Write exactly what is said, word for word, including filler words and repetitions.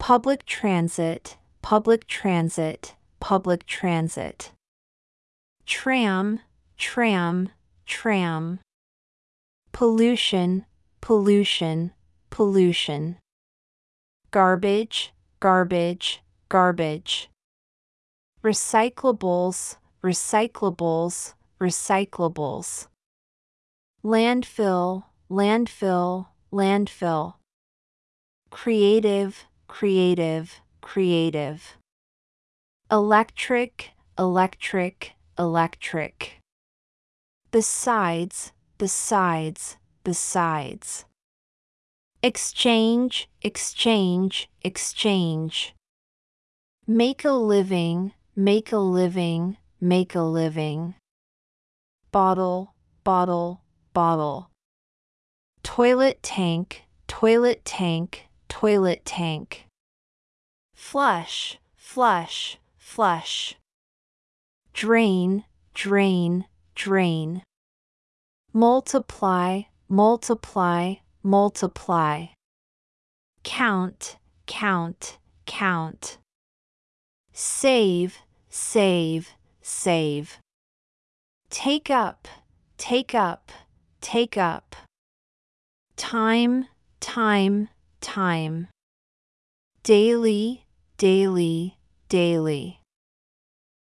Public transit, public transit, public transit. Tram, tram, tram. Pollution, pollution, pollution. Garbage, garbage, garbage. Recyclables, recyclables, recyclables. Landfill, landfill, landfill. Creative, creative, creative. Electric, electric, electric. Besides, besides, besides. Exchange, exchange, exchange. Make a living, make a living, make a living. Bottle, bottle, bottle. Toilet tank, toilet tank, toilet tank. Flush, flush, flush. Drain, drain, drain. Multiply, multiply, multiply. Count, count, count. Save, save, save. Take up, take up, take up. Time, time, time. Daily, daily, daily.